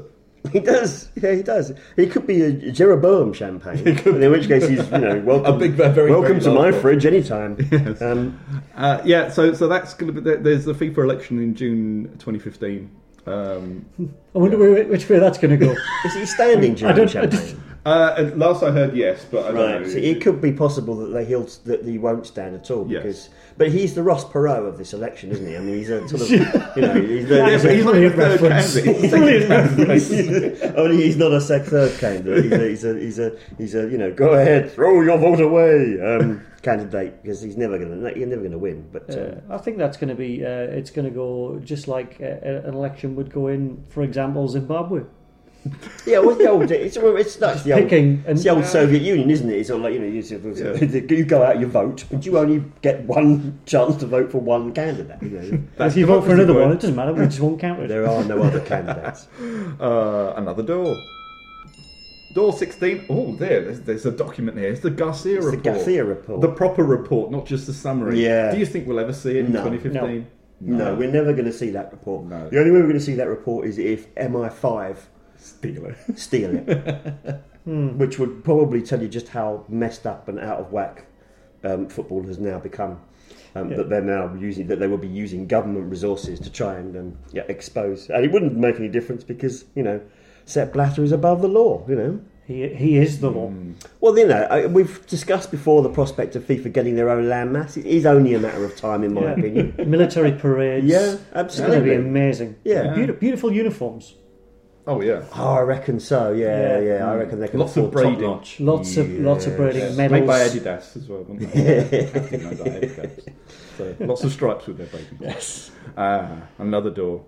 He does, yeah, he does. He could be a Jeroboam champagne, in which case he's, you know, welcome, A big, very, welcome very to my large fridge anytime. Yes. Um, Uh, yeah, so so that's going to be. There's the FIFA election in June twenty fifteen. Um, I wonder where, which way that's going to go. is he standing I during don't- I champagne? uh, and last I heard, yes, but I don't Right, know. so it could be possible that they he'll, that he won't stand at all Yes. because, but he's the Ross Perot of this election, isn't he? I mean, he's a sort of, you know, he's, the, Yeah, he's but a- he's not the Brilliant third reference. candidate. He's Brilliant second reference. candidate. only he's not a sec third candidate. He's a, he's a, he's a, he's a, you know, go ahead, throw your vote away um, candidate because he's never going to, you're never going to win. But uh, Uh, I think that's going to be. Uh, it's going to go just like uh, an election would go in, for example, Zimbabwe. yeah, well, the old, it's, well, it's, that's the old, Picking and it's the old Soviet Union, isn't it? It's all like, you know, you, sort of- you go out, you vote, but you only get one chance to vote for one candidate. You know? if you vote for another democracy one, word. it doesn't matter. We just won't count it. There are no other candidates. Uh, another door. Door sixteen. Oh, there. There's, there's a document here. It's the Garcia It's the report. Garcia report. The proper report, not just the summary. Yeah. Do you think we'll ever see it in No. twenty fifteen? No, we're never going to see that report. No. The only way we're going to see that report is if M I five Steal it. steal it, which would probably tell you just how messed up and out of whack um, football has now become. Um, Yeah. That they're now using, that they will be using government resources to try and um, yeah, expose. And it wouldn't make any difference because, you know, Sepp Blatter is above the law, you know. He he is the law. Well, you know, I, we've discussed before the prospect of FIFA getting their own landmass. It is only a matter of time, in my Yeah. opinion. Military parades. Yeah, It's going to be absolutely. amazing. Yeah. Beautiful, beautiful uniforms. Oh, yeah. Oh, I reckon so. Yeah, Yeah. yeah. I reckon they can Lots of afford top braiding. notch. Lots of lots of Yes. braiding Yeah. medals. Made by Adidas as well. Wouldn't they? Have to know about Adidas. So, lots of stripes with their babies. Yes. Ah, another door.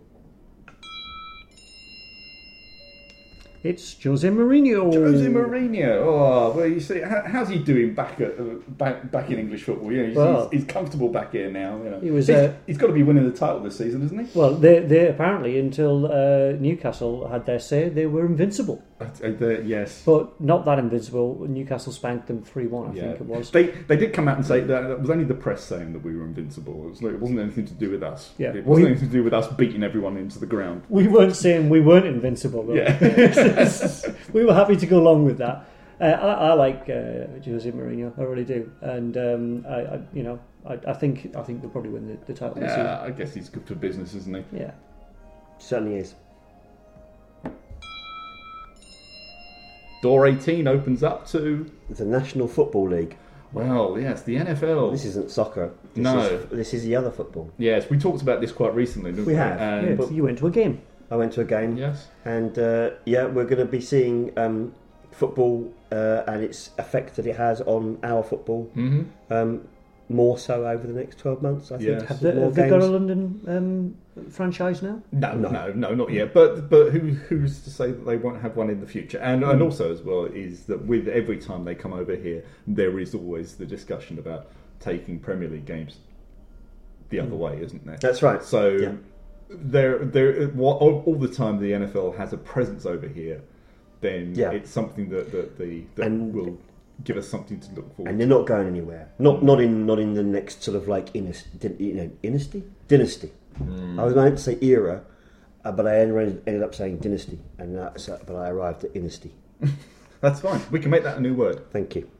It's Jose Mourinho. Jose Mourinho. Oh, well, you see, how, how's he doing back at uh, back back in English football? You know, he's, Well- he's, he's comfortable back here now. You know. He was, He's, uh, he's got to be winning the title this season, isn't he? Well, they they apparently until uh, Newcastle had their say, they were invincible. Uh, the- yes. But not that invincible. Newcastle spanked them three one, I Yeah. think it was. They they did come out and say that it was only the press saying that we were invincible. It, was like, it wasn't anything to do with us. Yeah. It wasn't We- anything to do with us beating everyone into the ground. We weren't saying we weren't invincible, though. Yeah. We were happy to go along with that. Uh, I, I like uh, Jose Mourinho, I really do, and um, I, I, you know, I, I think I think they'll probably win the, the title this season. Yeah, I guess he's good for business, isn't he? Yeah. Certainly is. Door eighteen opens up to, The National Football League. well, yes, the N F L. This isn't soccer. This No. Is, this is the other football. Yes, we talked about this quite recently, didn't we? We have, Yeah, And, but- you went to a game. I went to a game, yes. and uh, yeah, we're going to be seeing um, football uh, and its effect that it has on our football. hmm Um, more so over the next twelve months, I think. Yes. Have they, More have they got a games. London um, franchise now? No, No. no, no, not yet. But but who who's to say that they won't have one in the future? And and also as well is that with every time they come over here, there is always the discussion about taking Premier League games the other way, isn't there? That's right. So Yeah. there there what- all, all the time the N F L has a presence over here, then Yeah. it's something that that the that And- will give us something to look forward And to. they're not going anywhere. Not not in not in the next sort of like inis, din, you know, dynasty dynasty. I was going to say era, uh, but I ended ended up saying dynasty, and that, so, but I arrived at dynasty. That's fine. We can make that a new word. Thank you.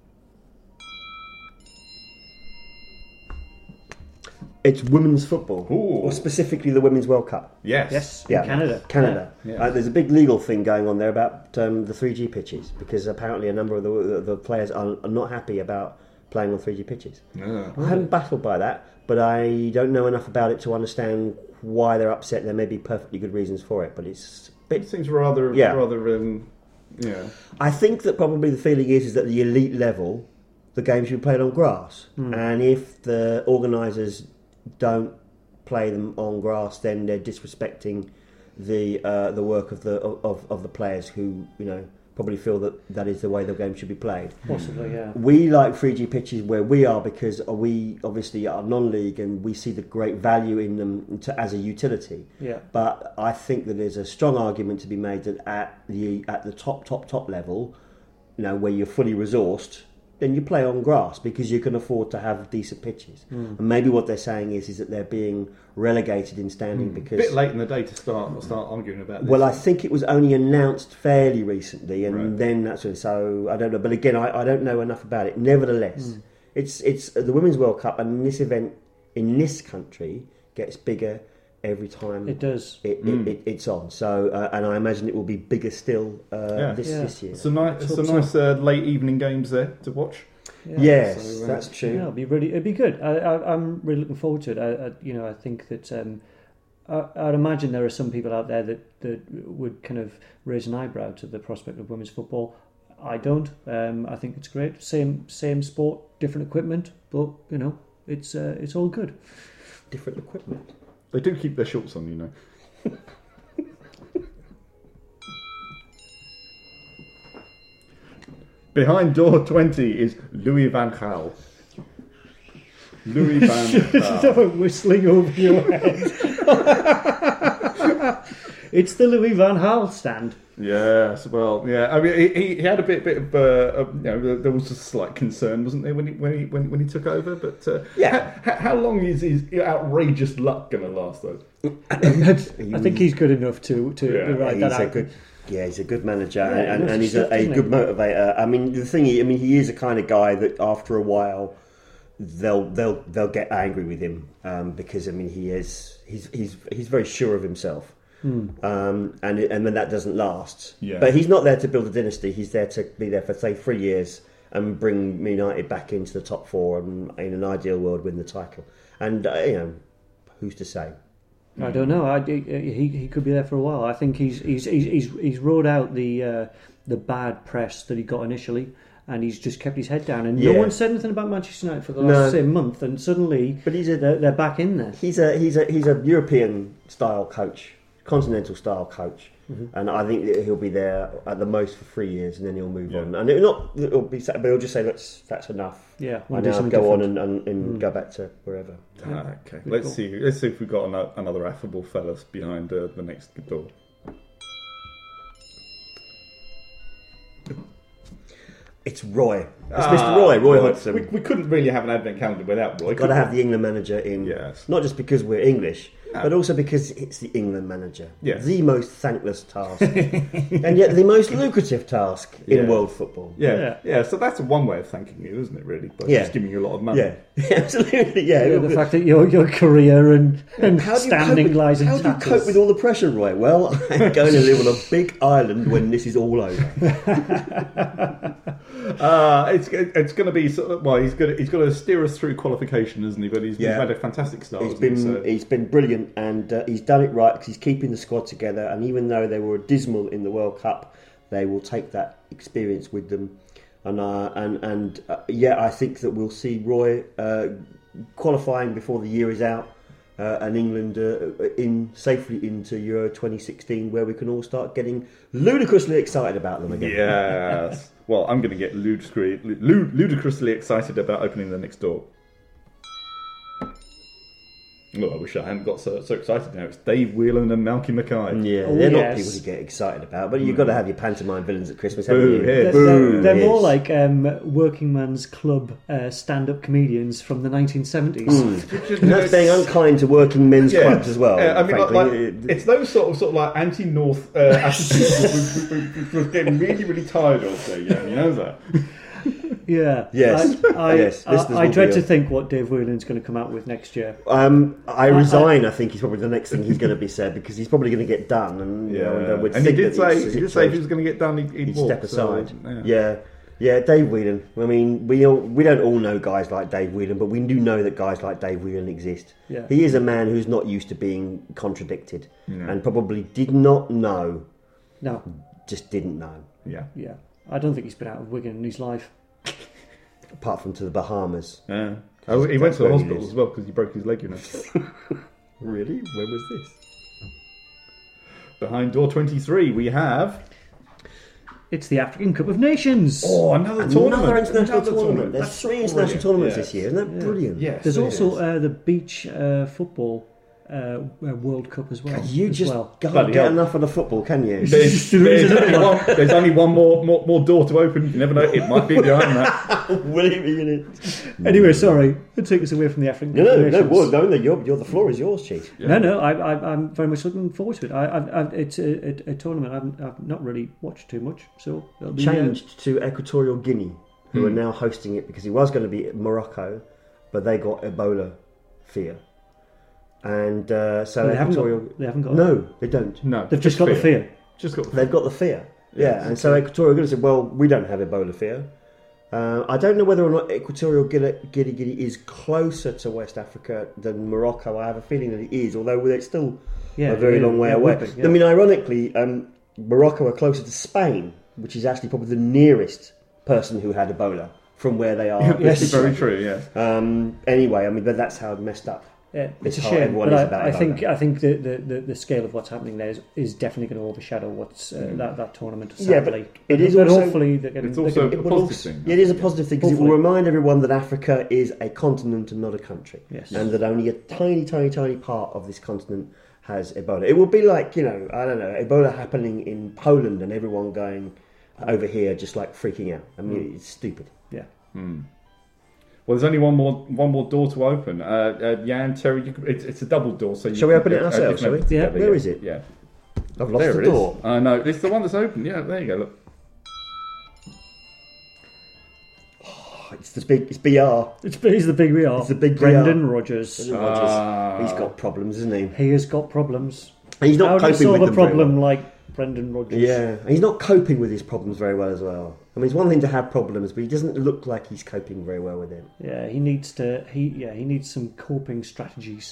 It's women's football, Ooh. or specifically the Women's World Cup. Yes. Yes, Yeah. in Canada. Canada. Yeah. Yeah. Uh, there's a big legal thing going on there about um, the three G pitches because apparently a number of the, the, the players are, are not happy about playing on three G pitches. Ah. I haven't battled by that, but I don't know enough about it to understand why they're upset. There may be perfectly good reasons for it, but it's a It bit. seems rather Yeah. rather um, yeah. I think that probably the feeling is is that the elite level, the games should be played on grass, and if the organisers don't play them on grass, then they're disrespecting the uh, the work of the of, of the players who you know probably feel that that is the way the game should be played. Possibly, yeah. We like three G pitches where we are because we obviously are non-league and we see the great value in them to, as a utility. Yeah. But I think that there's a strong argument to be made that at the at the top top top level, you know, where you're fully resourced, then you play on grass because you can afford to have decent pitches. Mm. And maybe what they're saying is is that they're being relegated in standing mm. because a bit late in the day to start start arguing about this. Well, I think it was only announced fairly recently, and right. then that's when, so I don't know. But again, I, I don't know enough about it. Nevertheless, mm. it's it's the Women's World Cup, and this event in this country gets bigger every time it does. It, mm. it, it, it's on. So, uh, and I imagine it will be bigger still uh, yeah. This, yeah. this year. Some nice, some nice uh, late evening games there to watch. Yeah. Yes, so, uh, that's true. Yeah, it'll be really, it'd be good. I, I, I'm really looking forward to it. I, I, you know, I think that um, I, I'd imagine there are some people out there that, that would kind of raise an eyebrow to the prospect of women's football. I don't. Um, I think it's great. Same, same sport, different equipment, but you know, it's uh, it's all good. Different equipment. They do keep their shorts on, you know. Behind door twenty is Louis van Gaal. Louis van Gaal. Stop whistling over your head. It's the Louis van Gaal stand. Yes, well, yeah. I mean, he, he had a bit, bit of, uh, you know, there was a slight concern, wasn't there, when he when he when, when he took over? But uh, yeah, how, how long is his outrageous luck going to last, though? I think he's good enough to to yeah. ride he's that a out. good, yeah, he's a good manager, yeah, and, and he's a, a good motivator. I mean, the thing, is, I mean, he is a kind of guy that after a while, they'll they'll they'll get angry with him um, because I mean, he is he's he's he's very sure of himself. Hmm. Um, and and then that doesn't last. Yeah. But he's not there to build a dynasty. He's there to be there for say three years and bring United back into the top four, and in an ideal world win the title. And uh, you know, who's to say? I don't know. I, he he could be there for a while. I think he's he's he's he's, he's rode out the uh, the bad press that he got initially, and he's just kept his head down. And yeah. no one said anything about Manchester United for the last no. say, month, and suddenly, but he's a, they're, they're back in there. He's a he's a he's a European style coach. Continental style coach, mm-hmm. and I think that he'll be there at the most for three years, and then he'll move yeah. on. And it'll not, it'll be, but he'll just say, "That's that's enough." Yeah, we'll and now go different. on and, and, and mm. go back to wherever. Ah, okay, let's cool. see. Let's see if we've got another, another affable fellas behind uh, the next door. It's Roy. It's ah, Mister Roy, Roy Roy. Hodgson. We, we couldn't really have an advent calendar without Roy. Got to have the England manager in. Yes. Not just because we're English, no. but also because it's the England manager. Yes. The most thankless task, and yet the most lucrative task in yeah. world football. Yeah. yeah, yeah. So that's one way of thanking you, isn't it? Really, by yeah. just giving you a lot of money. Yeah, absolutely. Yeah. yeah the fact that your your career and, and how standing with, lies in How tatters. do you cope with all the pressure, Roy? Well, I'm going to live on a big island when this is all over. Uh, it's it's going to be sort of, well. He's going to he's going to steer us through qualification, isn't he? But he's, yeah. he's had a fantastic start. He's been he, so. he's been brilliant, and uh, he's done it right because he's keeping the squad together. And even though they were dismal in the World Cup, they will take that experience with them. And uh, and and uh, yeah, I think that we'll see Roy uh, qualifying before the year is out, uh, and England uh, in safely into Euro twenty sixteen, where we can all start getting ludicrously excited about them again. Yes. Well, I'm going to get ludicrously, ludicrously excited about opening the next door. Well, I wish I hadn't got so, so excited now. It's Dave Whelan and Malky Mackay. Yeah, oh, they're yes. not people to get excited about, but you've got to have your pantomime villains at Christmas, Boo, haven't you? yeah. They're, Boo, they're, they're yes. more like um, working man's club uh, stand-up comedians from the nineteen seventies. Mm. And that's being unkind to working men's yeah. clubs as well. Yeah, I mean, like, like, frankly. it's those sort of sort of like anti-North uh, attitudes we're getting really, really tired of. There, you know, you know that. Yeah. Yes. I, I, yes. I, I dread to think what Dave Whelan's going to come out with next year. Um, I resign. I, I think he's probably the next thing he's going to be said because he's probably going to get done. And, you yeah. know, and, I would and think he did that say he did say if he was going to get done, he'd, he'd, he'd walk, step aside. So, yeah. yeah. Yeah, Dave Whelan. I mean, we all, we don't all know guys like Dave Whelan, but we do know that guys like Dave Whelan exist. Yeah. He is a man who's not used to being contradicted no. and probably did not know. No. Just didn't know. Yeah. Yeah. I don't think he's been out of Wigan in his life. Apart from to the Bahamas. Yeah. Oh, he went to the hospital as well because he broke his leg, you know. Really? When was this? Behind door twenty-three, we have... It's the African Cup of Nations. Oh, another, another tournament. international another tournament. tournament. There's That's three international brilliant. tournaments yes. this year. Isn't that yeah. brilliant? Yes. There's it also is. uh, the beach uh, football uh, World Cup as well. You as just well. can't Bloody get hell. enough of the football, can you? There's, there's, only, one, there's only one more, more more door to open. You never know; it might be behind that. Will it be in it? Anyway, sorry, it took us away from the African. No, no, no, Nations. well, no, no you're, you're, the floor is yours, Chief. Yeah. No, no, I, I, I'm very much looking forward to it. I, I, I, it's a, a, a tournament I've, I've not really watched too much, so it'll be, uh, Changed to Equatorial Guinea, who Hmm. are now hosting it because he was going to be Morocco, but they got Ebola fear. And uh, so they haven't Equatorial... got. They haven't got. No, they don't. No, they've just got the fear. Just got. The They've got the fear. Yeah, Yeah, and so Equatorial Guinea said, well, we don't have Ebola fear. Uh, I don't know whether or not Equatorial Guinea, Guinea, Guinea is closer to West Africa than Morocco. I have a feeling that it is, although it's still Yeah, a very yeah, long way yeah, away. would be, yeah. I mean, ironically, um, Morocco are closer to Spain, which is actually probably the nearest person who had Ebola from where they are. Yes, very true. Yes. Um, anyway, I mean, but that's how messed up. Yeah, it's, It's a how shame, everyone but is I, about I Ebola. think I think the, the, the, the scale of what's happening there is, is definitely going to overshadow what's uh, Mm. that, that tournament. Yeah, but Sadly, it is but also- hopefully they're going It's to. also It a will positive also- thing. yeah, it is a positive thing because it will Hopefully. remind everyone that Africa is a continent and not a country. Yes. And that only a tiny, tiny, tiny part of this continent has Ebola. It would be like, you know, I don't know, Ebola happening in Poland and everyone going over here just like freaking out. I mean, it's stupid. Yeah. Hmm. Well, there's only one more one more door to open. Uh, uh, Jan, Terry, you, it's, it's a double door. So you Shall we can- open it uh, ourselves, you can shall we? open it Yeah. together, Where is it? Yeah. I've lost There the it is. door. I know. It's the one that's open. Yeah, there you go. Look. Oh, it's the big, it's B R. It's he's the big we are. It's the big Brendan B R. Rodgers. Brendan Rodgers. Ah. He's got problems, isn't he? He has got problems. And he's not How do you coping solve with a them very problem well. like Brendan Rodgers? Yeah, and he's not coping with his problems very well as well. I mean, it's one thing to have problems, but he doesn't look like he's coping very well with them. Yeah, he needs to. He yeah, he needs some coping strategies.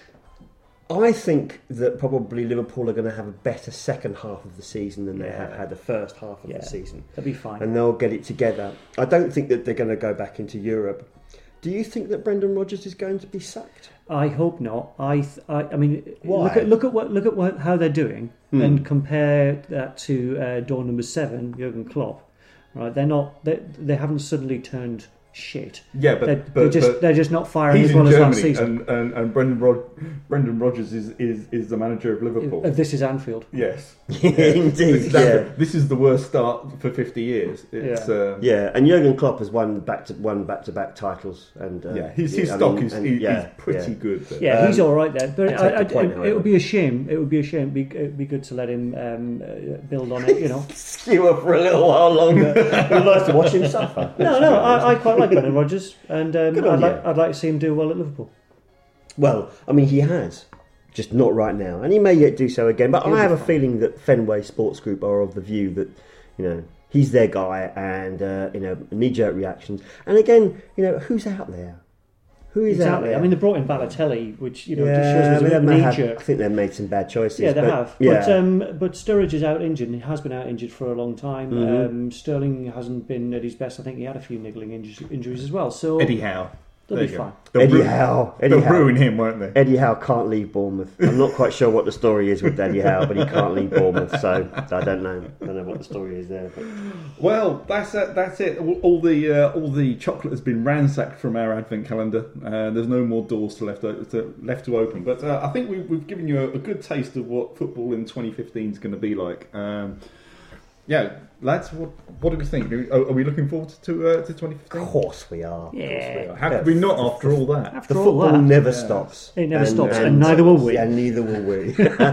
I think that probably Liverpool are going to have a better second half of the season than they Yeah. have had the first half of Yeah. the season. They'll be fine. And they'll get it together. I don't think that they're going to go back into Europe. Do you think that Brendan Rodgers is going to be sacked? I hope not. I, th- I, I mean, Why? look at look at what look at what, how they're doing, Hmm. and compare that to uh, door number seven, Jurgen Klopp. Right, they're not. They they haven't suddenly turned shit. Yeah, but They're, but, they're just but they're just not firing he's as well in as last Germany, season. and and, and Brendan Rod- Brendan Rodgers is, is is the manager of Liverpool. If this is Anfield. Yes, Indeed, This, yeah. this is the worst start for fifty years. It's, Yeah. uh, Yeah, and Jurgen Klopp has won back to won back to back titles, and uh, yeah, his, his I stock mean, is, and- is, yeah, is pretty yeah. good. There. Yeah, Um, he's all right there, but I take I, I, the point, it, it however. would be a shame. It would be a shame. It'd be, it'd be good to let him um, uh, build on it. You know. Skewer for a little while longer. We'd like to watch him suffer. No, no, I, I quite like Brendan Rodgers, and um, Good on I'd like you. I'd like to see him do well at Liverpool. Well, I mean, he has, just not right now, and he may yet do so again. But He'll I be have a fine. feeling that Fenway Sports Group are of the view that, you know, he's their guy, and uh, you know, knee-jerk reactions. And again, you know, who's out there? Who is out Exactly. there? I mean, they brought in Balotelli, which you know yeah, just shows I was mean, a they may knee have- jerk. I think they've made some bad choices. Yeah, they but, have. Yeah. But um, but Sturridge is out injured, and he has been out injured for a long time. Mhm. Um, Sterling hasn't been at his best. I think he had a few niggling inju- injuries as well. So Eddie Howe. they'll There be you go. fine. They'll Eddie ru- Howe. Eddie They'll Howe. ruin him, won't they? Eddie Howe can't leave Bournemouth. I'm not quite sure what the story is with Eddie Howe, but he can't leave Bournemouth, so I don't know. I don't know what the story is there. But Well, that's it. That's it. All, all the uh, all the chocolate has been ransacked from our advent calendar. Uh, there's no more doors to left o- to, left to open. But uh, I think we, we've given you a, a good taste of what football in twenty fifteen is going to be like. Um, yeah, lads, what what do we think? Are, are we looking forward to uh, to twenty fifteen? of course we are. Yeah. How could we not after all that? After The all football that, never Yeah. stops. It never stops, and neither will we. And neither will we.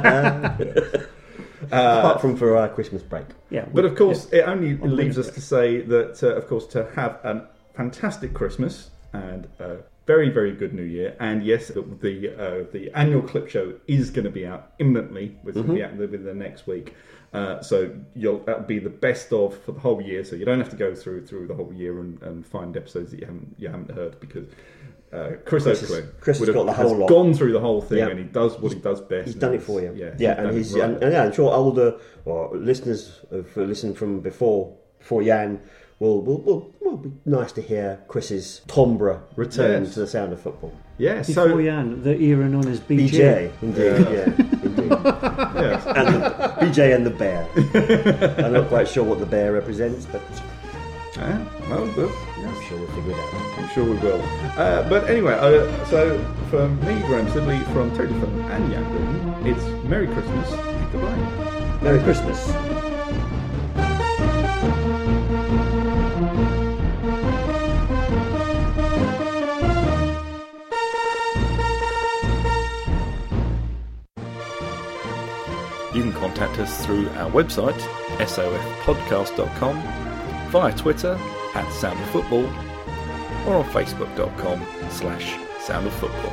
Uh, Apart from for our Christmas break. yeah. But of course, it only On the leaves us winter to say that, uh, of course, to have a fantastic Christmas and a very, very good New Year. And yes, the the, uh, the annual clip show is going to be out imminently within, Mm-hmm. the, within the next week. Uh, so you'll that'll be the best of for the whole year. So you don't have to go through through the whole year and, and find episodes that you haven't you haven't heard because. Uh, Chris, Chris has- Oakley Chris has would have- got the has whole lot. gone through the whole thing Yeah. and he does what he does best. He's done it and for you. Yeah, yeah, done and it he's right. and, and yeah, I'm sure older or listeners have listened from before before Jan will will will, will be nice to hear Chris's timbre return Yes. to the sound of football. yeah. Before So Jan, the era known as B J. B J, indeed, Yeah. yeah, indeed. yeah. And the, B J and the bear. I'm not quite sure what the bear represents, but Yeah, well, well, I'm yes. sure we'll figure it out. I'm sure we will. Uh, but anyway, uh, so for me, Graham Sibley, from Totally Fun and Jan Gordon, it's Merry Christmas and goodbye. Merry Christmas. You can contact us through our website, sof podcast dot com, via Twitter at Sound of Football, or on facebook dot com slash Sound of Football.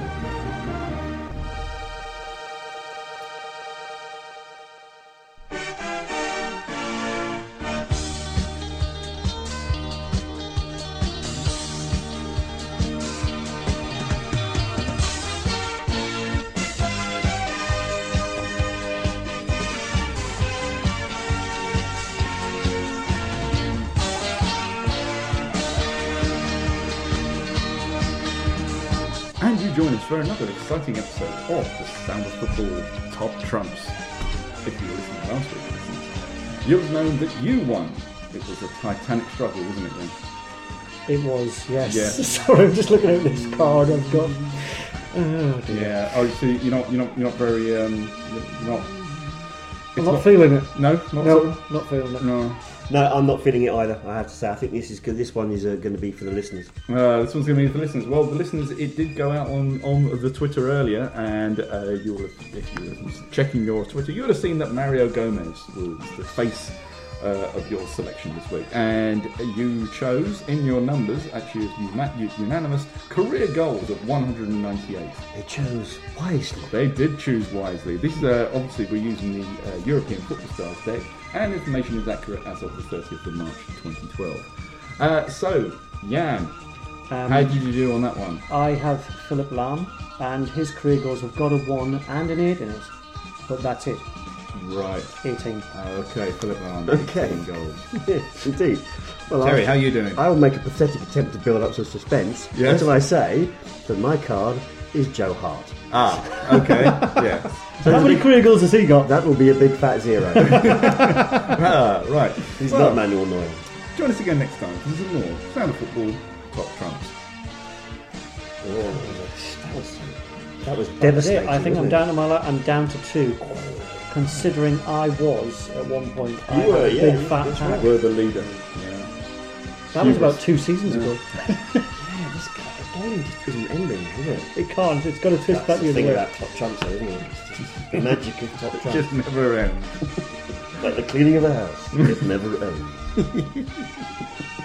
And you join us for another exciting episode of the Sound of Football Top Trumps. If you were listening last week, for instance, you'll have known that you won. It was a titanic struggle, wasn't it, then? It was, yes. Yeah. Sorry, I'm just looking at this card I've got. Oh, dear. Yeah. Oh, so you're not, you're not, you're not very, um, you're not. I'm not, feeling it. No, not No, so. not feeling it. No. No, I'm not feeling it either. I have to say, I think this is good. This one is uh, going to be for the listeners. Uh, this one's going to be for the listeners. Well, the listeners, it did go out on, on the Twitter earlier, and uh, you'll have, if you were checking your Twitter, you would have seen that Mario Gomez was the face uh, of your selection this week, and you chose in your numbers, actually, as unanimous, career goals of one hundred ninety-eight. They chose wisely. They did choose wisely. This is uh, obviously we're using the uh, European Football Stars deck, and information is accurate as of the thirtieth of March twenty twelve. Uh, so, Jan, Um, how did you do on that one? I have Philip Lahm, and his career goals have got a one and an eight in it. But that's it. Right. eighteen. Okay, Philip Lahm, Okay. eighteen goals. Yes, indeed. Well, Terry, I'll- how are you doing? I will make a pathetic attempt to build up some suspense Yes. until I say that my card is Joe Hart. Ah, okay, yeah. How many career goals has he got? That will be a big fat zero. Ah, right. He's Well, not Manuel Neuer. join us again next time. This is more Sound of Football Top Trumps. Oh, that was, that was That's devastating. it. I think I'm wasn't down to my la- I'm down to two. Considering I was at one point, I You had were, a yeah, big fat that's pack. right. We're the leader. Yeah. That was about two seasons ago. it? Yeah, this game just isn't ending, is it? It can't. It's got to twist That's back the the other thing way. about top trumps, though, isn't it? It's just the magic of top trumps. Just never ends. Like the cleaning of the house. It never ends.